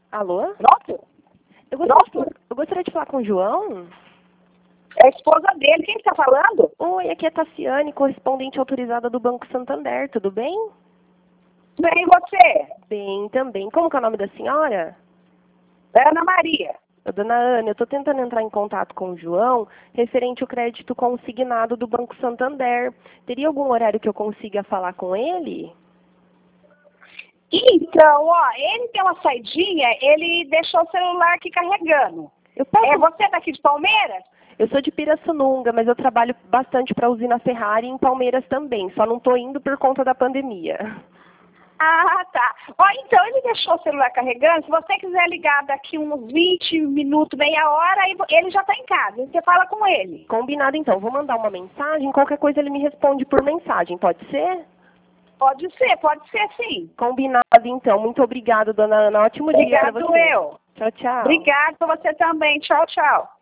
Alô? Pronto? Eu gostaria de falar com o João. É a esposa dele. Quem está falando? Oi, aqui é Tassiane, correspondente autorizada do Banco Santander, tudo bem? Bem, você? Bem, também. Como que é o nome da senhora? Ana Maria. Dona Ana, eu estou tentando entrar em contato com o João referente ao crédito consignado do Banco Santander. Teria algum horário que eu consiga falar com ele? Então, ó, ele tem uma saidinha, ele deixou o celular aqui carregando. É você daqui de Palmeiras? Eu sou de Pirassununga, mas eu trabalho bastante para a usina Ferrari em Palmeiras também. Só não estou indo por conta da pandemia. Ah, tá. Ó, então ele deixou o celular carregando. Se você quiser ligar daqui uns 20 minutos, meia hora, aí ele já está em casa. Você fala com ele. Combinado, então. Vou mandar uma mensagem. Qualquer coisa ele me responde por mensagem. Pode ser? Pode ser sim. Combinado, então. Muito obrigada, dona Ana. Ótimo dia para você. Obrigado eu. Tchau, tchau. Obrigado para você também. Tchau, tchau.